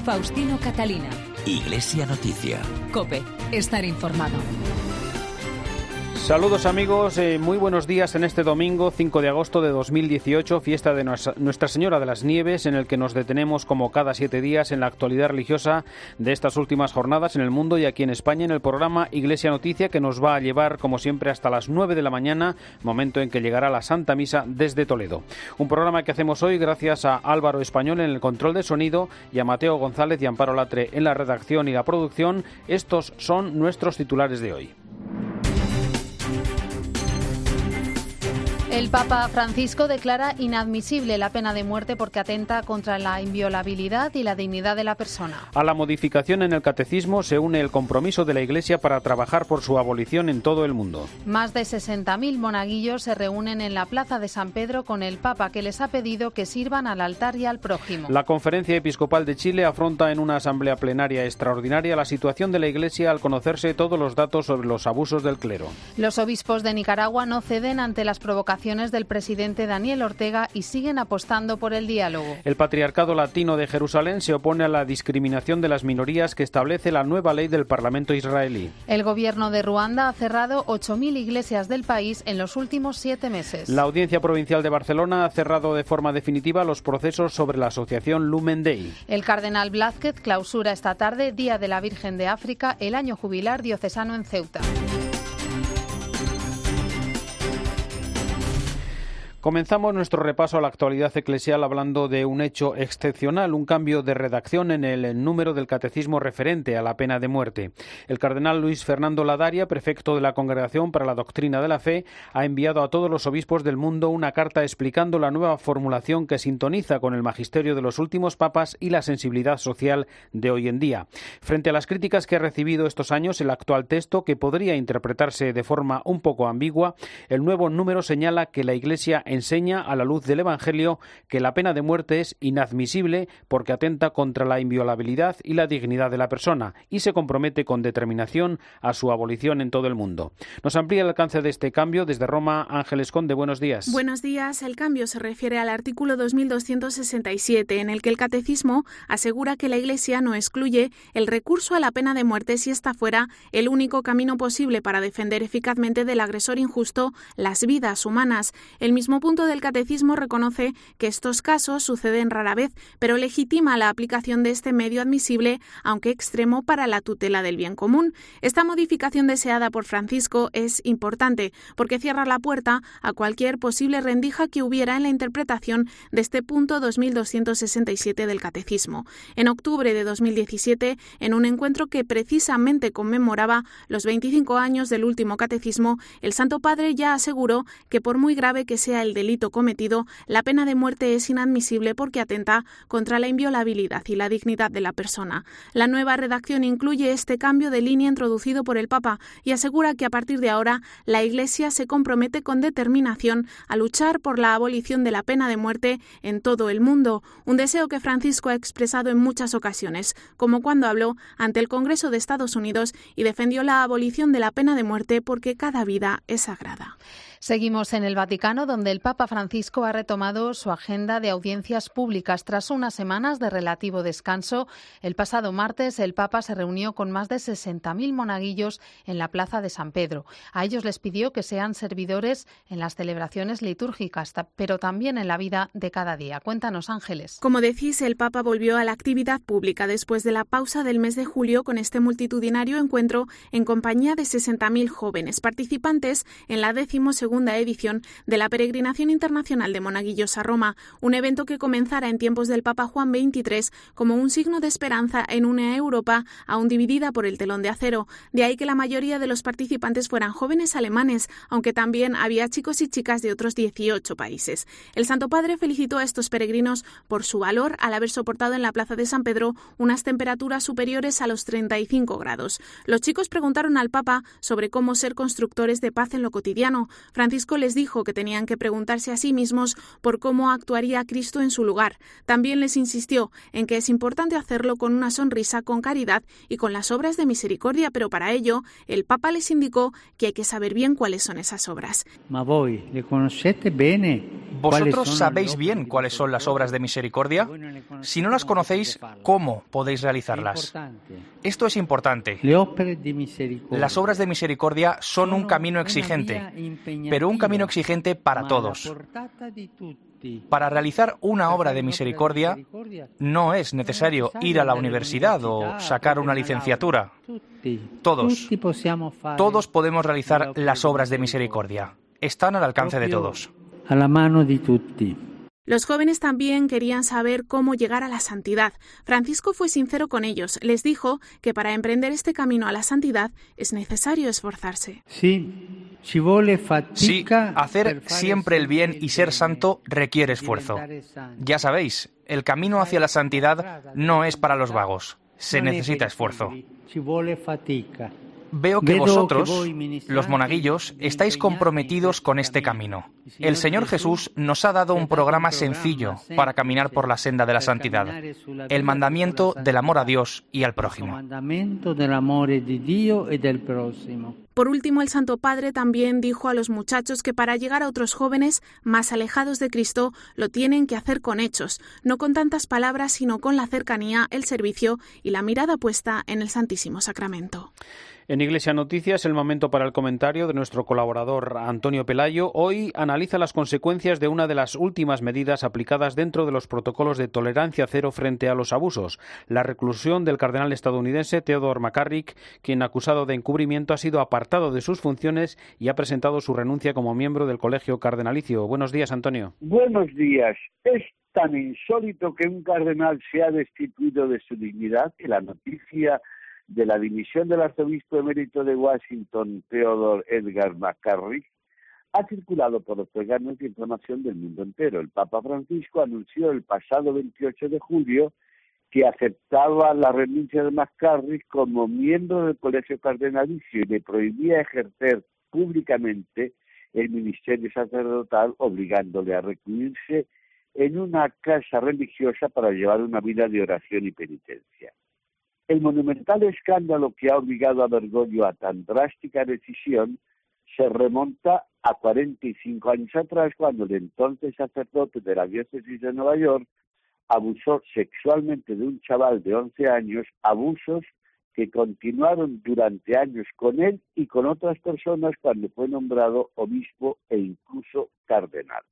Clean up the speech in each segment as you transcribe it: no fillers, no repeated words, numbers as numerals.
Faustino Catalina. Iglesia Noticia. COPE. Estar informado. Saludos amigos, muy buenos días en este domingo 5 de agosto de 2018, fiesta de Nuestra Señora de las Nieves, en el que nos detenemos como cada 7 días en la actualidad religiosa de estas últimas jornadas en el mundo y aquí en España en el programa Iglesia Noticia, que nos va a llevar como siempre hasta las 9 de la mañana, momento en que llegará la Santa Misa desde Toledo. Un programa que hacemos hoy gracias a Álvaro Español en el control de sonido y a Mateo González y Amparo Latre en la redacción y la producción. Estos son nuestros titulares de hoy. El Papa Francisco declara inadmisible la pena de muerte porque atenta contra la inviolabilidad y la dignidad de la persona. A la modificación en el catecismo se une el compromiso de la Iglesia para trabajar por su abolición en todo el mundo. Más de 60.000 monaguillos se reúnen en la Plaza de San Pedro con el Papa, que les ha pedido que sirvan al altar y al prójimo. La Conferencia Episcopal de Chile afronta en una asamblea plenaria extraordinaria la situación de la Iglesia al conocerse todos los datos sobre los abusos del clero. Los obispos de Nicaragua no ceden ante las provocaciones del presidente Daniel Ortega y siguen apostando por el diálogo. El Patriarcado Latino de Jerusalén se opone a la discriminación de las minorías que establece la nueva ley del Parlamento israelí. El gobierno de Ruanda ha cerrado 8.000 iglesias del país en los últimos 7 meses. La Audiencia Provincial de Barcelona ha cerrado de forma definitiva los procesos sobre la asociación Lumen Dei. El cardenal Blázquez clausura esta tarde, Día de la Virgen de África, el año jubilar diocesano en Ceuta. Comenzamos nuestro repaso a la actualidad eclesial hablando de un hecho excepcional, un cambio de redacción en el número del catecismo referente a la pena de muerte. El cardenal Luis Fernando Ladaria, prefecto de la Congregación para la Doctrina de la Fe, ha enviado a todos los obispos del mundo una carta explicando la nueva formulación que sintoniza con el magisterio de los últimos papas y la sensibilidad social de hoy en día. Frente a las críticas que ha recibido estos años el actual texto, que podría interpretarse de forma un poco ambigua, el nuevo número señala que la Iglesia enseña a la luz del Evangelio que la pena de muerte es inadmisible porque atenta contra la inviolabilidad y la dignidad de la persona y se compromete con determinación a su abolición en todo el mundo. Nos amplía el alcance de este cambio desde Roma. Ángeles Conde, buenos días. Buenos días. El cambio se refiere al artículo 2267, en el que el Catecismo asegura que la Iglesia no excluye el recurso a la pena de muerte si esta fuera el único camino posible para defender eficazmente del agresor injusto las vidas humanas. El mismo punto del Catecismo reconoce que estos casos suceden rara vez, pero legitima la aplicación de este medio admisible, aunque extremo, para la tutela del bien común. Esta modificación deseada por Francisco es importante porque cierra la puerta a cualquier posible rendija que hubiera en la interpretación de este punto 2267 del Catecismo. En octubre de 2017, en un encuentro que precisamente conmemoraba los 25 años del último Catecismo, el Santo Padre ya aseguró que por muy grave que sea el delito cometido, la pena de muerte es inadmisible porque atenta contra la inviolabilidad y la dignidad de la persona. La nueva redacción incluye este cambio de línea introducido por el Papa y asegura que a partir de ahora la Iglesia se compromete con determinación a luchar por la abolición de la pena de muerte en todo el mundo, un deseo que Francisco ha expresado en muchas ocasiones, como cuando habló ante el Congreso de Estados Unidos y defendió la abolición de la pena de muerte porque cada vida es sagrada. Seguimos en el Vaticano, donde el Papa Francisco ha retomado su agenda de audiencias públicas. Tras unas semanas de relativo descanso, el pasado martes el Papa se reunió con más de 60.000 monaguillos en la Plaza de San Pedro. A ellos les pidió que sean servidores en las celebraciones litúrgicas, pero también en la vida de cada día. Cuéntanos, Ángeles. Como decís, el Papa volvió a la actividad pública después de la pausa del mes de julio con este multitudinario encuentro en compañía de 60.000 jóvenes participantes en la 12ª edición de la Peregrinación Internacional de Monaguillos a Roma, un evento que comenzara en tiempos del Papa Juan XXIII como un signo de esperanza en una Europa aún dividida por el telón de acero. De ahí que la mayoría de los participantes fueran jóvenes alemanes, aunque también había chicos y chicas de otros 18 países. El Santo Padre felicitó a estos peregrinos por su valor al haber soportado en la Plaza de San Pedro unas temperaturas superiores a los 35 grados. Los chicos preguntaron al Papa sobre cómo ser constructores de paz en lo cotidiano. Francisco les dijo que tenían que preguntarse a sí mismos por cómo actuaría Cristo en su lugar. También les insistió en que es importante hacerlo con una sonrisa, con caridad y con las obras de misericordia, pero para ello el Papa les indicó que hay que saber bien cuáles son esas obras. Ma voi le conoscete bene Vosotros sabéis bien cuáles son las obras de misericordia. Si no las conocéis, ¿cómo podéis realizarlas? Esto es importante. Las obras de misericordia son un camino exigente, pero un camino exigente para todos. Para realizar una obra de misericordia no es necesario ir a la universidad o sacar una licenciatura. Todos podemos realizar las obras de misericordia. Están al alcance de todos. A la mano di tutti. Los jóvenes también querían saber cómo llegar a la santidad. Francisco fue sincero con ellos. Les dijo que para emprender este camino a la santidad es necesario esforzarse. Sí, hacer siempre el bien y ser santo requiere esfuerzo. Ya sabéis, el camino hacia la santidad no es para los vagos. Se necesita esfuerzo. Veo que vosotros, los monaguillos, estáis comprometidos con este camino. El Señor Jesús nos ha dado un programa sencillo para caminar por la senda de la santidad, el mandamiento del amor a Dios y al prójimo. Por último, el Santo Padre también dijo a los muchachos que para llegar a otros jóvenes más alejados de Cristo lo tienen que hacer con hechos, no con tantas palabras, sino con la cercanía, el servicio y la mirada puesta en el Santísimo Sacramento. En Iglesia Noticias, el momento para el comentario de nuestro colaborador Antonio Pelayo. Hoy analiza las consecuencias de una de las últimas medidas aplicadas dentro de los protocolos de tolerancia cero frente a los abusos, la reclusión del cardenal estadounidense Theodore McCarrick, quien, acusado de encubrimiento, ha sido apartado de sus funciones y ha presentado su renuncia como miembro del Colegio Cardenalicio. Buenos días, Antonio. Buenos días. Es tan insólito que un cardenal sea destituido de su dignidad que la noticia de la dimisión del arzobispo emérito de Washington, Theodore Edgar McCarrick, ha circulado por los órganos de información del mundo entero. El Papa Francisco anunció el pasado 28 de julio que aceptaba la renuncia de McCarrick como miembro del Colegio Cardenalicio y le prohibía ejercer públicamente el ministerio sacerdotal, obligándole a recluirse en una casa religiosa para llevar una vida de oración y penitencia. El monumental escándalo que ha obligado a Bergoglio a tan drástica decisión se remonta a 45 años atrás, cuando el entonces sacerdote de la diócesis de Nueva York abusó sexualmente de un chaval de 11 años, abusos que continuaron durante años con él y con otras personas cuando fue nombrado obispo e incluso cardenal.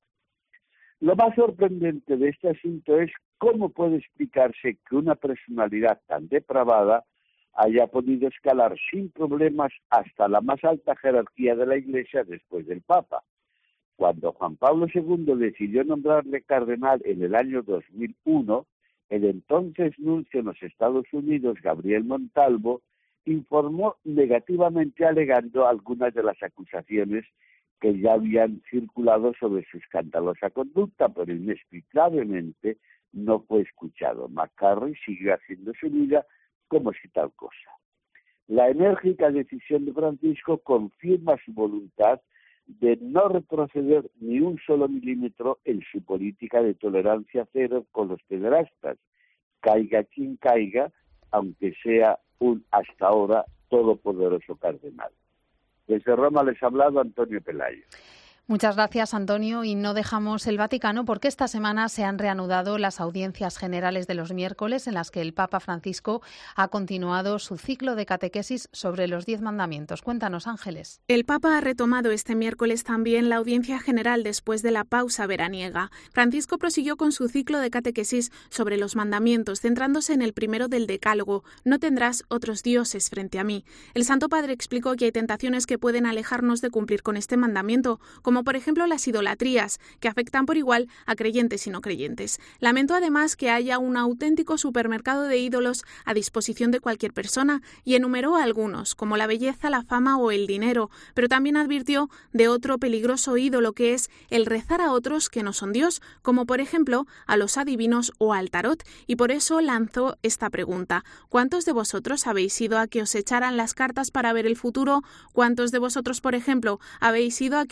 Lo más sorprendente de este asunto es cómo puede explicarse que una personalidad tan depravada haya podido escalar sin problemas hasta la más alta jerarquía de la Iglesia después del Papa. Cuando Juan Pablo II decidió nombrarle cardenal en el año 2001, el entonces nuncio en los Estados Unidos, Gabriel Montalvo, informó negativamente alegando algunas de las acusaciones que ya habían circulado sobre su escandalosa conducta, pero inexplicablemente no fue escuchado. McCarrick siguió haciendo su vida como si tal cosa. La enérgica decisión de Francisco confirma su voluntad de no retroceder ni un solo milímetro en su política de tolerancia cero con los pederastas, caiga quien caiga, aunque sea un hasta ahora todopoderoso cardenal. Desde Roma les ha hablado Antonio Pelayo. Muchas gracias, Antonio. Y no dejamos el Vaticano porque esta semana se han reanudado las audiencias generales de los miércoles en las que el Papa Francisco ha continuado su ciclo de catequesis sobre los 10 mandamientos. Cuéntanos, Ángeles. El Papa ha retomado este miércoles también la audiencia general después de la pausa veraniega. Francisco prosiguió con su ciclo de catequesis sobre los mandamientos, centrándose en el primero del Decálogo: no tendrás otros dioses frente a mí. El Santo Padre explicó que hay tentaciones que pueden alejarnos de cumplir con este mandamiento, como por ejemplo las idolatrías, que afectan por igual a creyentes y no creyentes. Lamentó además que haya un auténtico supermercado de ídolos a disposición de cualquier persona y enumeró algunos, como la belleza, la fama o el dinero, pero también advirtió de otro peligroso ídolo, que es el rezar a otros que no son Dios, como por ejemplo a los adivinos o al tarot, y por eso lanzó esta pregunta: ¿cuántos de vosotros habéis ido a que os echaran las cartas para ver el futuro? ¿Cuántos de vosotros, por ejemplo, habéis ido a que os leyeran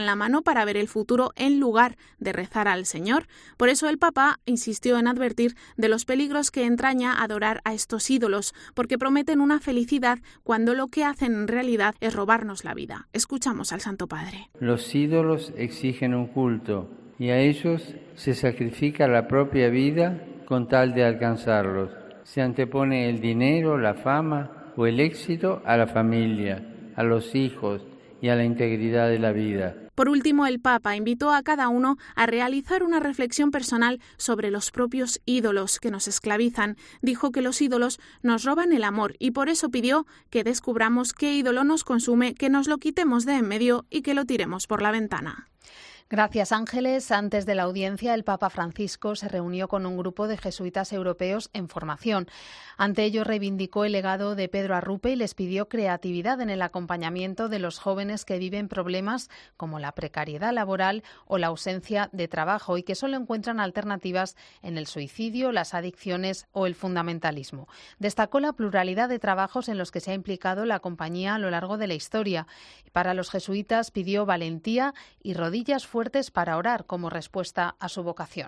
tendrán la mano para ver el futuro en lugar de rezar al Señor. Por eso el Papa insistió en advertir de los peligros que entraña adorar a estos ídolos, porque prometen una felicidad cuando lo que hacen en realidad es robarnos la vida. Escuchamos al Santo Padre. Los ídolos exigen un culto y a ellos se sacrifica la propia vida con tal de alcanzarlos. Se antepone el dinero, la fama o el éxito a la familia, a los hijos y a la integridad de la vida. Por último, el Papa invitó a cada uno a realizar una reflexión personal sobre los propios ídolos que nos esclavizan. Dijo que los ídolos nos roban el amor y por eso pidió que descubramos qué ídolo nos consume, que nos lo quitemos de en medio y que lo tiremos por la ventana. Gracias, Ángeles. Antes de la audiencia, el Papa Francisco se reunió con un grupo de jesuitas europeos en formación. Ante ello, reivindicó el legado de Pedro Arrupe y les pidió creatividad en el acompañamiento de los jóvenes que viven problemas como la precariedad laboral o la ausencia de trabajo y que solo encuentran alternativas en el suicidio, las adicciones o el fundamentalismo. Destacó la pluralidad de trabajos en los que se ha implicado la compañía a lo largo de la historia. Para los jesuitas pidió valentía y rodillas fuertes para orar como respuesta a su vocación.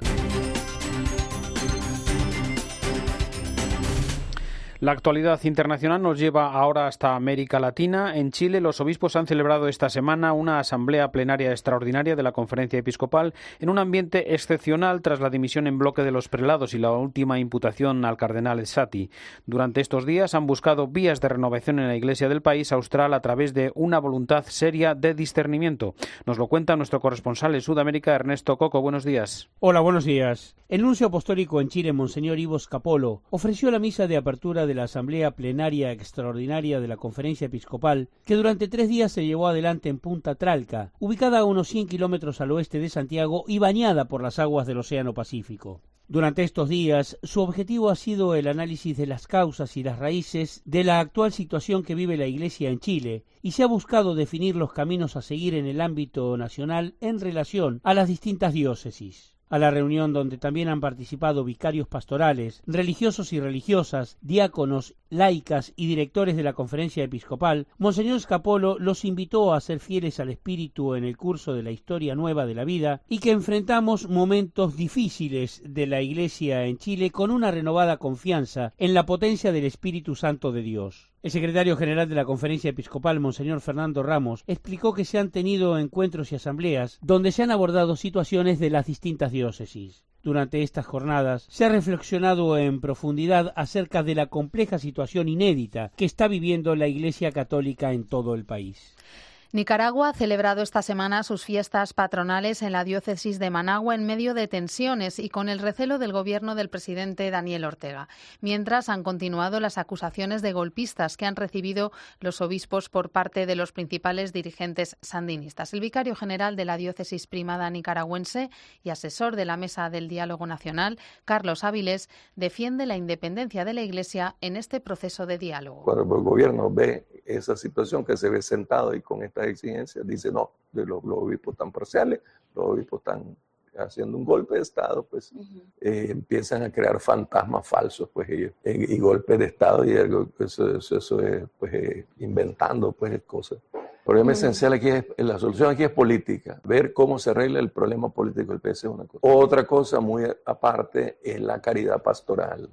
La actualidad internacional nos lleva ahora hasta América Latina. En Chile, los obispos han celebrado esta semana una asamblea plenaria extraordinaria de la Conferencia Episcopal en un ambiente excepcional tras la dimisión en bloque de los prelados y la última imputación al cardenal Satti. Durante estos días han buscado vías de renovación en la Iglesia del país austral a través de una voluntad seria de discernimiento. Nos lo cuenta nuestro corresponsal en Sudamérica, Ernesto Coco. Buenos días. Hola, buenos días. El nuncio apostólico en Chile, Monseñor Ivo Scapolo, ofreció la misa de apertura de la Asamblea Plenaria Extraordinaria de la Conferencia Episcopal, que durante 3 días se llevó adelante en Punta Tralca, ubicada a unos 100 kilómetros al oeste de Santiago y bañada por las aguas del Océano Pacífico. Durante estos días, su objetivo ha sido el análisis de las causas y las raíces de la actual situación que vive la Iglesia en Chile, y se ha buscado definir los caminos a seguir en el ámbito nacional en relación a las distintas diócesis. A la reunión, donde también han participado vicarios pastorales, religiosos y religiosas, diáconos, laicas y directores de la Conferencia Episcopal, Monseñor Scapolo los invitó a ser fieles al espíritu en el curso de la historia nueva de la vida y que enfrentamos momentos difíciles de la Iglesia en Chile con una renovada confianza en la potencia del Espíritu Santo de Dios. El secretario general de la Conferencia Episcopal, Monseñor Fernando Ramos, explicó que se han tenido encuentros y asambleas donde se han abordado situaciones de las distintas diócesis. Durante estas jornadas se ha reflexionado en profundidad acerca de la compleja situación inédita que está viviendo la Iglesia Católica en todo el país. Nicaragua ha celebrado esta semana sus fiestas patronales en la diócesis de Managua en medio de tensiones y con el recelo del gobierno del presidente Daniel Ortega. Mientras han continuado las acusaciones de golpistas que han recibido los obispos por parte de los principales dirigentes sandinistas. El vicario general de la diócesis primada nicaragüense y asesor de la Mesa del Diálogo Nacional, Carlos Áviles, defiende la independencia de la Iglesia en este proceso de diálogo. Cuando el gobierno ve esa situación que se ve sentado y con estas exigencias, dice no, los obispos tan parciales, los obispos están haciendo un golpe de Estado, pues empiezan a crear fantasmas falsos, pues y golpes de Estado, y eso es pues inventando pues cosas. El problema esencial aquí la solución aquí es política, ver cómo se arregla el problema político del país es una cosa. Otra cosa muy aparte es la caridad pastoral.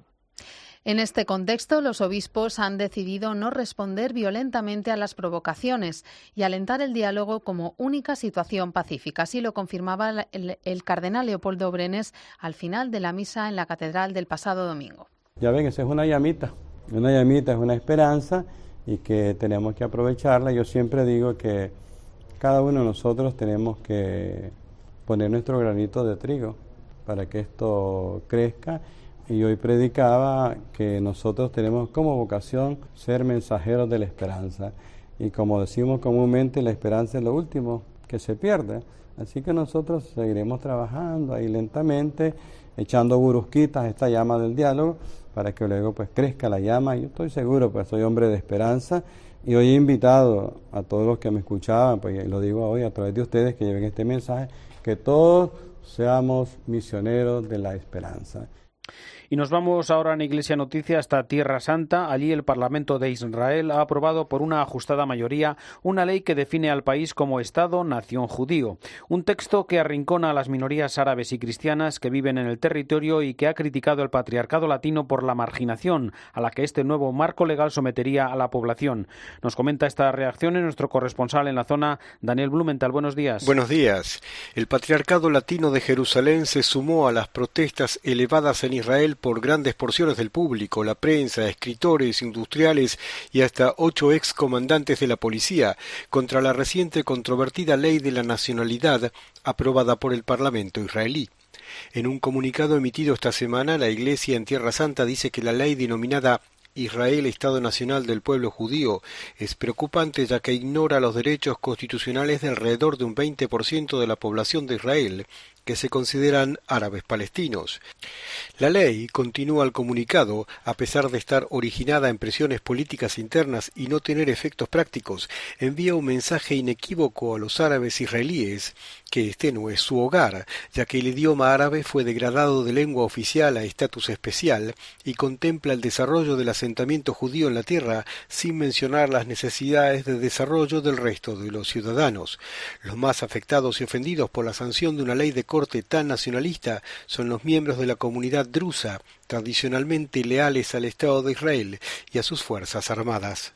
En este contexto, los obispos han decidido no responder violentamente a las provocaciones y alentar el diálogo como única situación pacífica. Así lo confirmaba el cardenal Leopoldo Brenes al final de la misa en la catedral del pasado domingo. Ya ven, esa es una llamita, es una esperanza y que tenemos que aprovecharla. Yo siempre digo que cada uno de nosotros tenemos que poner nuestro granito de trigo para que esto crezca. Y hoy predicaba que nosotros tenemos como vocación ser mensajeros de la esperanza. Y como decimos comúnmente, la esperanza es lo último que se pierde. Así que nosotros seguiremos trabajando ahí lentamente, echando burusquitas a esta llama del diálogo, para que luego pues crezca la llama. Y yo estoy seguro, pues soy hombre de esperanza. Y hoy he invitado a todos los que me escuchaban, pues lo digo hoy a través de ustedes que lleven este mensaje, que todos seamos misioneros de la esperanza. Y nos vamos ahora en Iglesia Noticia hasta Tierra Santa. Allí el Parlamento de Israel ha aprobado por una ajustada mayoría una ley que define al país como Estado-nación judío. Un texto que arrincona a las minorías árabes y cristianas que viven en el territorio y que ha criticado el patriarcado latino por la marginación a la que este nuevo marco legal sometería a la población. Nos comenta esta reacción nuestro corresponsal en la zona, Daniel Blumenthal. Buenos días. Buenos días. El patriarcado latino de Jerusalén se sumó a las protestas elevadas en Israel por grandes porciones del público, la prensa, escritores, industriales y hasta 8 excomandantes de la policía, contra la reciente controvertida ley de la nacionalidad aprobada por el Parlamento israelí. En un comunicado emitido esta semana, la Iglesia en Tierra Santa dice que la ley denominada Israel, Estado Nacional del Pueblo Judío, es preocupante ya que ignora los derechos constitucionales de alrededor de un 20% de la población de Israel, que se consideran árabes palestinos. La ley, continúa el comunicado, a pesar de estar originada en presiones políticas internas y no tener efectos prácticos, envía un mensaje inequívoco a los árabes israelíes que este no es su hogar, ya que el idioma árabe fue degradado de lengua oficial a estatus especial y contempla el desarrollo del asentamiento judío en la tierra sin mencionar las necesidades de desarrollo del resto de los ciudadanos. Los más afectados y ofendidos por la sanción de una ley de corte tan nacionalista son los miembros de la comunidad drusa, tradicionalmente leales al Estado de Israel y a sus fuerzas armadas.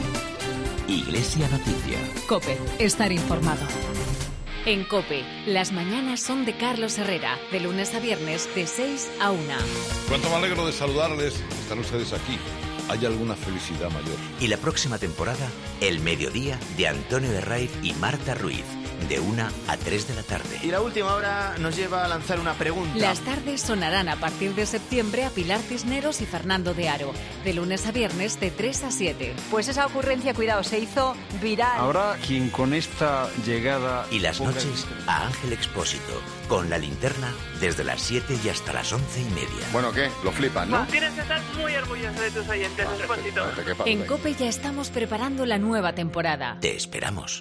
Iglesia Noticia. COPE. Estar informado. En COPE, las mañanas son de Carlos Herrera, de lunes a viernes de 6 a 1. Cuánto me alegro de saludarles. Están ustedes aquí. ¿Hay alguna felicidad mayor? Y la próxima temporada, El Mediodía de Antonio Herraiz y Marta Ruiz, de 1 a 3 de la tarde. Y la última hora nos lleva a lanzar una pregunta. Las tardes sonarán a partir de septiembre a Pilar Cisneros y Fernando de Aro, de lunes a viernes de 3 a 7. Pues esa ocurrencia, cuidado, se hizo viral. Habrá quien con esta llegada... Y las noches a Ángel Expósito, con La Linterna, desde las 7 y hasta las 11:30. Bueno, ¿qué? Lo flipan, ¿no? Tienes que estar muy orgulloso de tus oyentes, Expósito. En COPE ya estamos preparando la nueva temporada. Te esperamos.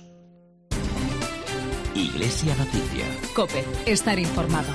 Iglesia Noticia. COPE. Estar informado.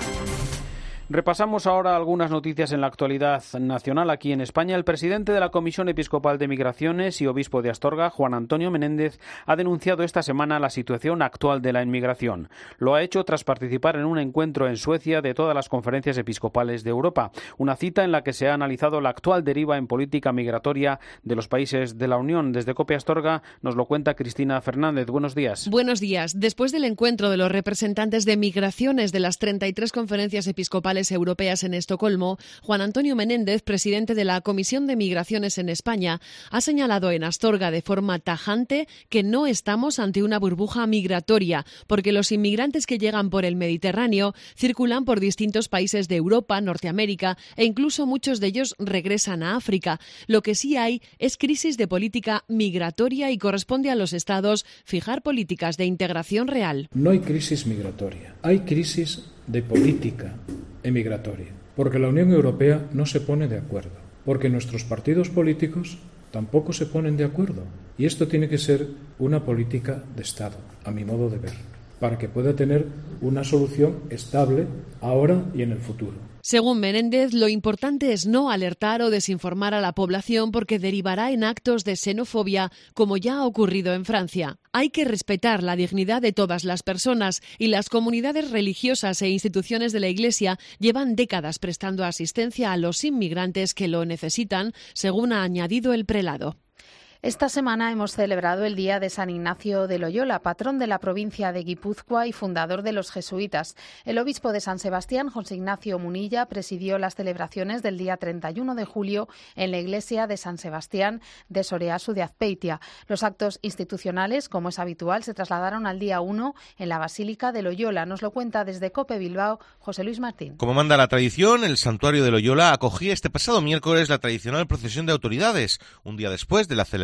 Repasamos ahora algunas noticias en la actualidad nacional aquí en España. El presidente de la Comisión Episcopal de Migraciones y obispo de Astorga, Juan Antonio Menéndez, ha denunciado esta semana la situación actual de la inmigración. Lo ha hecho tras participar en un encuentro en Suecia de todas las conferencias episcopales de Europa, una cita en la que se ha analizado la actual deriva en política migratoria de los países de la Unión. Desde COPE Astorga nos lo cuenta Cristina Fernández. Buenos días. Buenos días. Después del encuentro de los representantes de migraciones de las 33 conferencias episcopales europeas en Estocolmo, Juan Antonio Menéndez, presidente de la Comisión de Migraciones en España, ha señalado en Astorga de forma tajante que no estamos ante una burbuja migratoria, porque los inmigrantes que llegan por el Mediterráneo circulan por distintos países de Europa, Norteamérica e incluso muchos de ellos regresan a África. Lo que sí hay es crisis de política migratoria y corresponde a los Estados fijar políticas de integración real. No hay crisis migratoria, hay crisis de política emigratoria, porque la Unión Europea no se pone de acuerdo, porque nuestros partidos políticos tampoco se ponen de acuerdo. Y esto tiene que ser una política de Estado, a mi modo de ver, para que pueda tener una solución estable ahora y en el futuro. Según Menéndez, lo importante es no alertar o desinformar a la población porque derivará en actos de xenofobia, como ya ha ocurrido en Francia. Hay que respetar la dignidad de todas las personas y las comunidades religiosas e instituciones de la Iglesia llevan décadas prestando asistencia a los inmigrantes que lo necesitan, según ha añadido el prelado. Esta semana hemos celebrado el Día de San Ignacio de Loyola, patrón de la provincia de Guipúzcoa y fundador de los jesuitas. El obispo de San Sebastián, José Ignacio Munilla, presidió las celebraciones del día 31 de julio en la iglesia de San Sebastián de Soreasu de Azpeitia. Los actos institucionales, como es habitual, se trasladaron al día 1 en la Basílica de Loyola. Nos lo cuenta desde COPE Bilbao José Luis Martín. Como manda la tradición, el santuario de Loyola acogía este pasado miércoles la tradicional procesión de autoridades, un día después de la celebración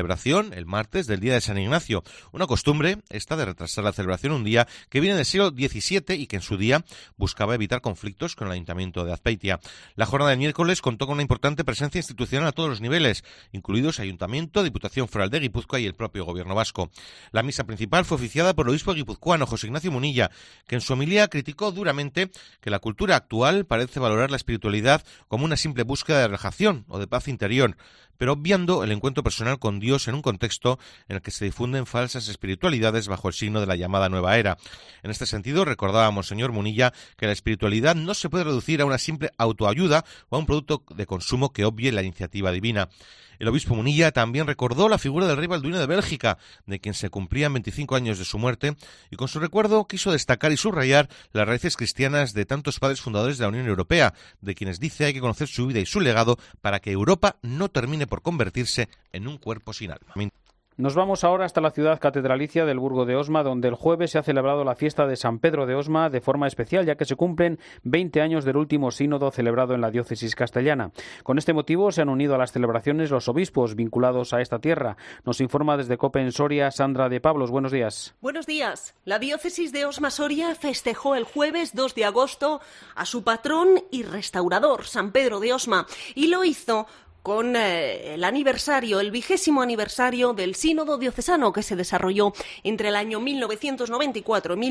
celebración, el martes, del Día de San Ignacio. Una costumbre, esta de retrasar la celebración un día, que viene del siglo XVII y que en su día buscaba evitar conflictos con el Ayuntamiento de Azpeitia. La jornada del miércoles contó con una importante presencia institucional a todos los niveles, incluidos Ayuntamiento, Diputación Foral de Guipúzcoa y el propio Gobierno vasco. La misa principal fue oficiada por el obispo guipuzcoano José Ignacio Munilla, que en su homilía criticó duramente que la cultura actual parece valorar la espiritualidad como una simple búsqueda de relajación o de paz interior, pero obviando el encuentro personal con Dios en un contexto en el que se difunden falsas espiritualidades bajo el signo de la llamada nueva era. En este sentido, recordaba Monseñor Munilla que la espiritualidad no se puede reducir a una simple autoayuda o a un producto de consumo que obvie la iniciativa divina. El obispo Munilla también recordó la figura del rey Balduino de Bélgica, de quien se cumplían 25 años de su muerte, y con su recuerdo quiso destacar y subrayar las raíces cristianas de tantos padres fundadores de la Unión Europea, de quienes dice hay que conocer su vida y su legado para que Europa no termine por convertirse en un cuerpo sin alma. Nos vamos ahora hasta la ciudad catedralicia del Burgo de Osma, donde el jueves se ha celebrado la fiesta de San Pedro de Osma de forma especial, ya que se cumplen 20 años del último sínodo celebrado en la diócesis castellana. Con este motivo se han unido a las celebraciones los obispos vinculados a esta tierra. Nos informa desde Cope en Soria Sandra de Pablos. Buenos días. Buenos días. La diócesis de Osma Soria festejó el jueves 2 de agosto a su patrón y restaurador, San Pedro de Osma, y lo hizo con el 20º aniversario del sínodo diocesano que se desarrolló entre el año 1994 y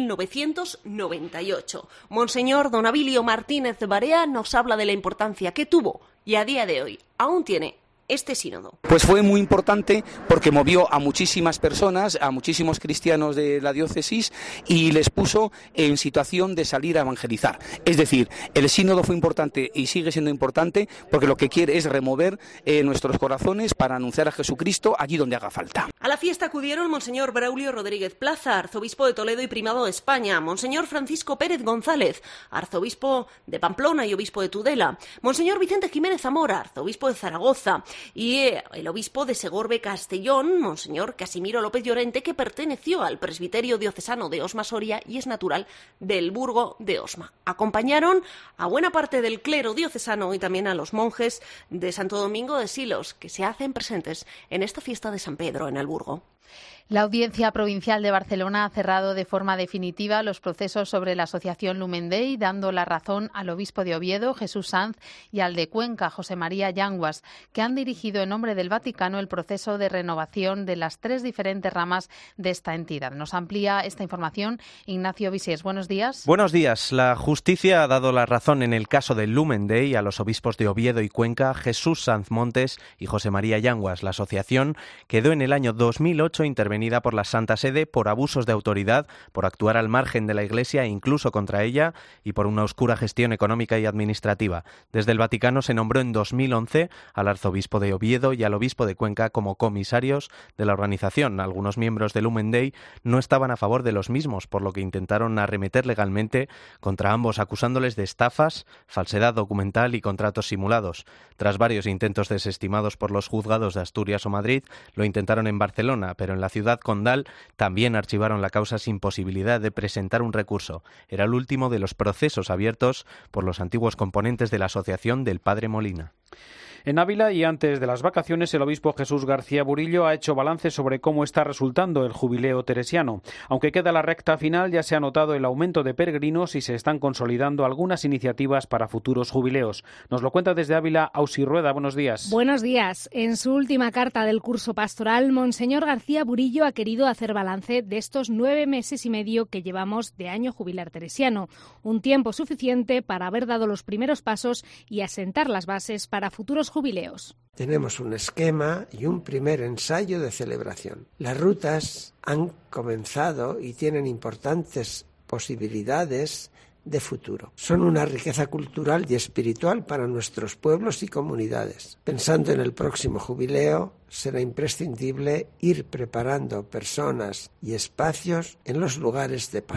1998. Monseñor Don Abilio Martínez Barea nos habla de la importancia que tuvo y a día de hoy aún tiene este sínodo. Pues fue muy importante porque movió a muchísimas personas, a muchísimos cristianos de la diócesis y les puso en situación de salir a evangelizar. Es decir, el sínodo fue importante y sigue siendo importante porque lo que quiere es remover nuestros corazones para anunciar a Jesucristo allí donde haga falta. A la fiesta acudieron Monseñor Braulio Rodríguez Plaza, arzobispo de Toledo y primado de España, Monseñor Francisco Pérez González, arzobispo de Pamplona y obispo de Tudela, Monseñor Vicente Jiménez Zamora, arzobispo de Zaragoza, y el obispo de Segorbe Castellón, Monseñor Casimiro López Llorente, que perteneció al presbiterio diocesano de Osma Soria y es natural del Burgo de Osma. Acompañaron a buena parte del clero diocesano y también a los monjes de Santo Domingo de Silos, que se hacen presentes en esta fiesta de San Pedro en el Burgo. La Audiencia Provincial de Barcelona ha cerrado de forma definitiva los procesos sobre la asociación Lumen Dei, dando la razón al obispo de Oviedo, Jesús Sanz, y al de Cuenca, José María Yanguas, que han dirigido en nombre del Vaticano el proceso de renovación de las 3 diferentes ramas de esta entidad. Nos amplía esta información Ignacio Visiers. Buenos días. Buenos días. La justicia ha dado la razón en el caso del Lumen Dei a los obispos de Oviedo y Cuenca, Jesús Sanz Montes y José María Yanguas. La asociación quedó en el año 2008 intervenida por la Santa Sede por abusos de autoridad, por actuar al margen de la Iglesia e incluso contra ella y por una oscura gestión económica y administrativa. Desde el Vaticano se nombró en 2011 al arzobispo de Oviedo y al obispo de Cuenca como comisarios de la organización. Algunos miembros del Lumen Dei no estaban a favor de los mismos, por lo que intentaron arremeter legalmente contra ambos, acusándoles de estafas, falsedad documental y contratos simulados. Tras varios intentos desestimados por los juzgados de Asturias o Madrid, lo intentaron en Barcelona, pero en la ciudad condal también archivaron la causa sin posibilidad de presentar un recurso. Era el último de los procesos abiertos por los antiguos componentes de la asociación del Padre Molina. En Ávila y antes de las vacaciones, el obispo Jesús García Burillo ha hecho balance sobre cómo está resultando el jubileo teresiano. Aunque queda la recta final, ya se ha notado el aumento de peregrinos y se están consolidando algunas iniciativas para futuros jubileos. Nos lo cuenta desde Ávila Ausi Rueda. Buenos días. Buenos días. En su última carta del curso pastoral, Monseñor García Burillo ha querido hacer balance de estos 9 meses y medio que llevamos de año jubilar teresiano. Un tiempo suficiente para haber dado los primeros pasos y asentar las bases para futuros jubileos. Tenemos un esquema y un primer ensayo de celebración. Las rutas han comenzado y tienen importantes posibilidades de futuro. Son una riqueza cultural y espiritual para nuestros pueblos y comunidades. Pensando en el próximo jubileo, será imprescindible ir preparando personas y espacios en los lugares de paso.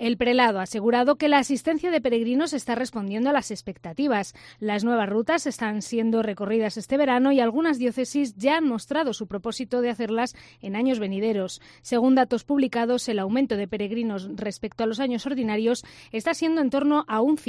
El prelado ha asegurado que la asistencia de peregrinos está respondiendo a las expectativas. Las nuevas rutas están siendo recorridas este verano y algunas diócesis ya han mostrado su propósito de hacerlas en años venideros. Según datos publicados, el aumento de peregrinos respecto a los años ordinarios está siendo en torno a un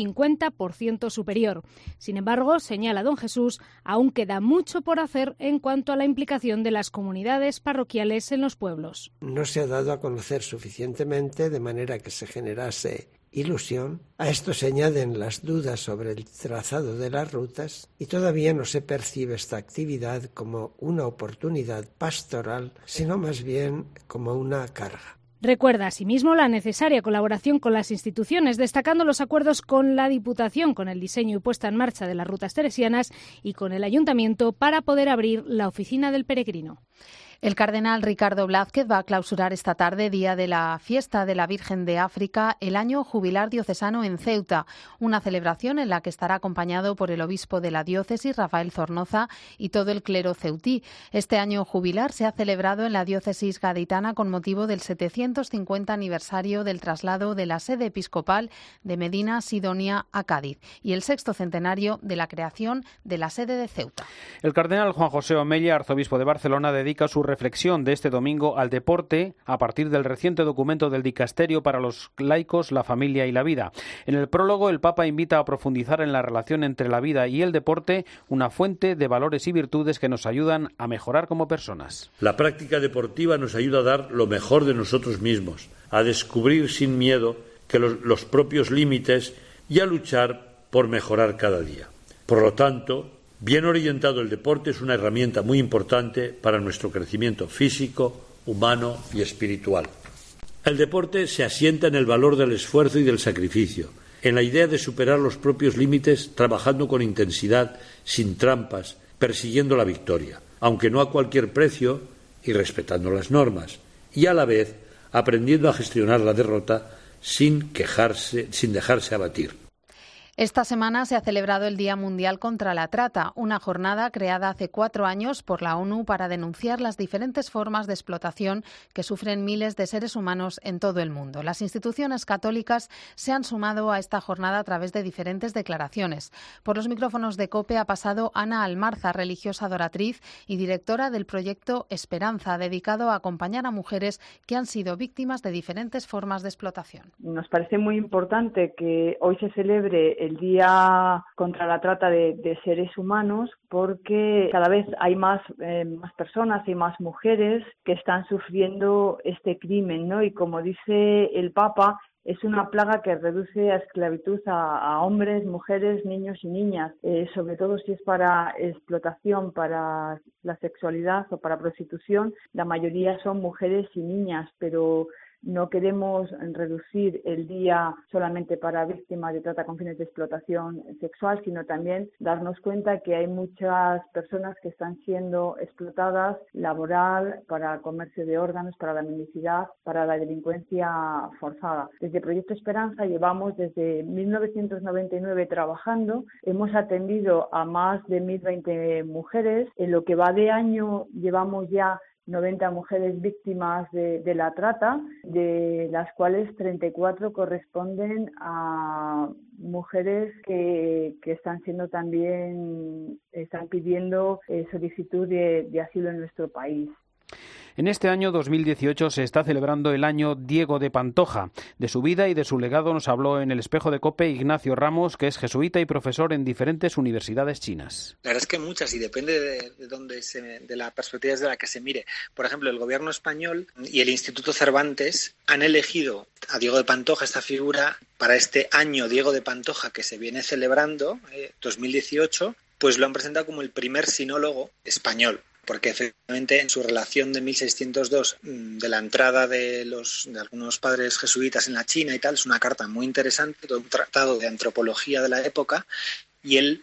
50% superior. Sin embargo, señala don Jesús, aún queda mucho por hacer en cuanto a la implicación de las comunidades parroquiales en los pueblos. No se ha dado a conocer suficientemente de manera que se generase ilusión. A esto se añaden las dudas sobre el trazado de las rutas y todavía no se percibe esta actividad como una oportunidad pastoral, sino más bien como una carga. Recuerda asimismo la necesaria colaboración con las instituciones, destacando los acuerdos con la Diputación, con el diseño y puesta en marcha de las rutas teresianas y con el Ayuntamiento para poder abrir la oficina del peregrino. El cardenal Ricardo Blázquez va a clausurar esta tarde, día de la fiesta de la Virgen de África, el año jubilar diocesano en Ceuta, una celebración en la que estará acompañado por el obispo de la diócesis, Rafael Zornoza, y todo el clero ceutí. Este año jubilar se ha celebrado en la diócesis gaditana con motivo del 750 aniversario del traslado de la sede episcopal de Medina Sidonia a Cádiz y el 6º centenario de la creación de la sede de Ceuta. El cardenal Juan José Omella, arzobispo de Barcelona, dedica su reflexión de este domingo al deporte a partir del reciente documento del Dicasterio para los laicos, la familia y la vida. En el prólogo, el Papa invita a profundizar en la relación entre la vida y el deporte, una fuente de valores y virtudes que nos ayudan a mejorar como personas. La práctica deportiva nos ayuda a dar lo mejor de nosotros mismos, a descubrir sin miedo que los propios límites y a luchar por mejorar cada día. Por lo tanto, bien orientado, el deporte es una herramienta muy importante para nuestro crecimiento físico, humano y espiritual. El deporte se asienta en el valor del esfuerzo y del sacrificio, en la idea de superar los propios límites trabajando con intensidad, sin trampas, persiguiendo la victoria, aunque no a cualquier precio y respetando las normas, y a la vez aprendiendo a gestionar la derrota sin dejarse abatir. Esta semana se ha celebrado el Día Mundial contra la Trata, una jornada creada hace 4 años por la ONU para denunciar las diferentes formas de explotación que sufren miles de seres humanos en todo el mundo. Las instituciones católicas se han sumado a esta jornada a través de diferentes declaraciones. Por los micrófonos de COPE ha pasado Ana Almarza, religiosa adoratriz y directora del proyecto Esperanza, dedicado a acompañar a mujeres que han sido víctimas de diferentes formas de explotación. Nos parece muy importante que hoy se celebre el Día contra la Trata de seres humanos, porque cada vez hay más personas y más mujeres que están sufriendo este crimen, ¿no? Y como dice el Papa, es una plaga que reduce a esclavitud a hombres, mujeres, niños y niñas, sobre todo si es para explotación, para la sexualidad o para prostitución. La mayoría son mujeres y niñas, pero no queremos reducir el día solamente para víctimas de trata con fines de explotación sexual, sino también darnos cuenta que hay muchas personas que están siendo explotadas laboral, para comercio de órganos, para la mendicidad, para la delincuencia forzada. Desde Proyecto Esperanza llevamos desde 1999 trabajando, hemos atendido a más de 1.020 mujeres. En lo que va de año llevamos ya 90 mujeres víctimas de la trata, de las cuales 34 corresponden a mujeres que están siendo también, están pidiendo solicitud de asilo en nuestro país. En este año 2018 se está celebrando el año Diego de Pantoja. De su vida y de su legado nos habló en el Espejo de COPE Ignacio Ramos, que es jesuita y profesor en diferentes universidades chinas. La verdad es que muchas, y depende de la perspectiva desde la que se mire. Por ejemplo, el gobierno español y el Instituto Cervantes han elegido a Diego de Pantoja, esta figura, para este año Diego de Pantoja que se viene celebrando, 2018, pues lo han presentado como el primer sinólogo español. Porque efectivamente en su relación de 1602 de la entrada de algunos padres jesuitas en la China y tal, es una carta muy interesante, todo un tratado de antropología de la época, y él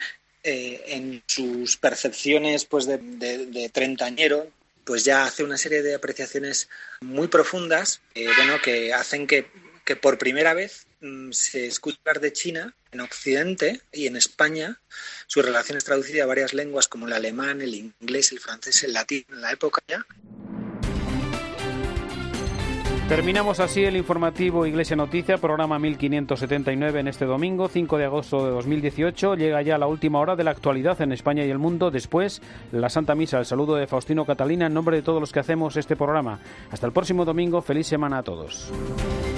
en sus percepciones pues de treintañero pues ya hace una serie de apreciaciones muy profundas que hacen que por primera vez se escucha hablar de China en Occidente y en España. Su relación es traducida a varias lenguas como el alemán, el inglés, el francés, el latín en la época ya. Terminamos así el informativo Iglesia Noticia, programa 1579 en este domingo, 5 de agosto de 2018. Llega ya la última hora de la actualidad en España y el mundo. Después, la Santa Misa, el saludo de Faustino Catalina en nombre de todos los que hacemos este programa. Hasta el próximo domingo, feliz semana a todos.